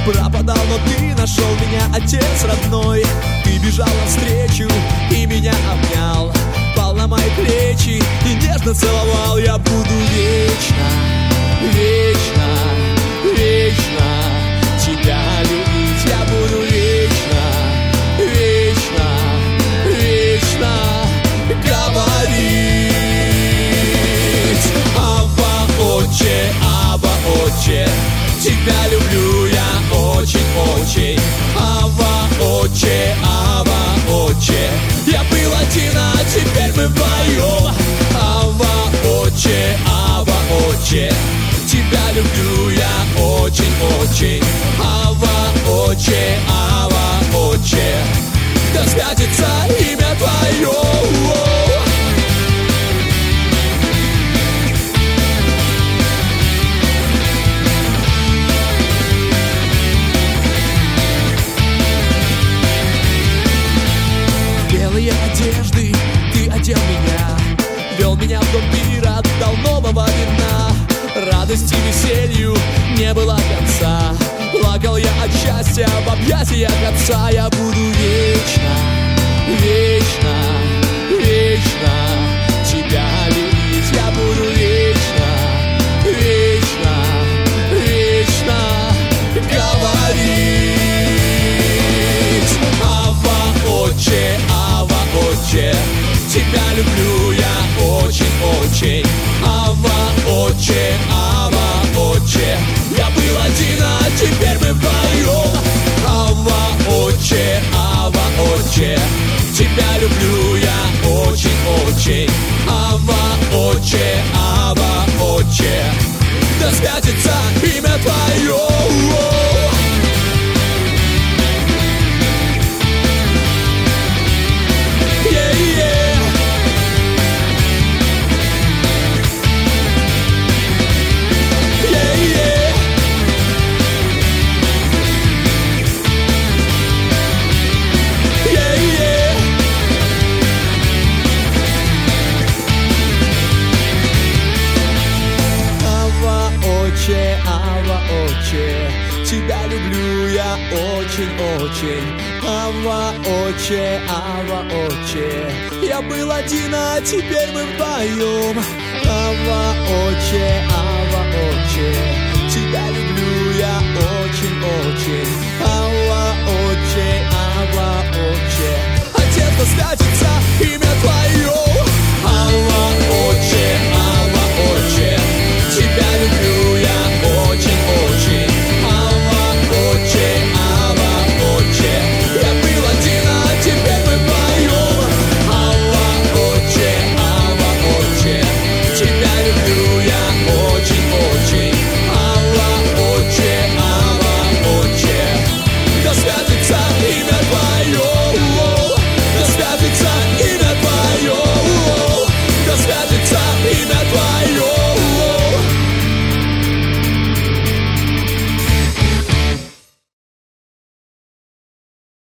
пропадал, но ты нашел меня, отец родной. Ты бежал навстречу и меня обнял, пал на мои плечи и нежно целовал. Я буду вечно, вечно, вечно тебя любить. Я буду вечно, вечно, вечно говорить. Авва, отче, Авва, отче, тебя люблю я очень-очень. Авва, отче, Авва, отче, я был один, а теперь мы вдвоем. Авва, отче, Авва, отче, тебя люблю я очень-очень. Авва, отче, Авва, отче, да святится имя твое. Белые одежды ты одел меня, вел меня в дом мира, дал нового вина. Радости, веселью не было конца, плакал я от счастья в объятиях отца. Я буду вечно, вечно, вечно тебя любить. Я буду вечно, вечно, вечно говорить. Авва, отче, Авва, отче, тебя люблю я очень-очень. Авва, отче, Авва, отче, я был один, а теперь мы вдвоем. Авва, отче, Авва, отче, тебя люблю я очень-очень. Авва, отче, Авва, отче, да святится имя твое. Авва, отче, тебя люблю я очень-очень. Авва, отче, Авва, отче, я был один, а теперь мы вдвоем. Авва, отче, Авва, отче, тебя люблю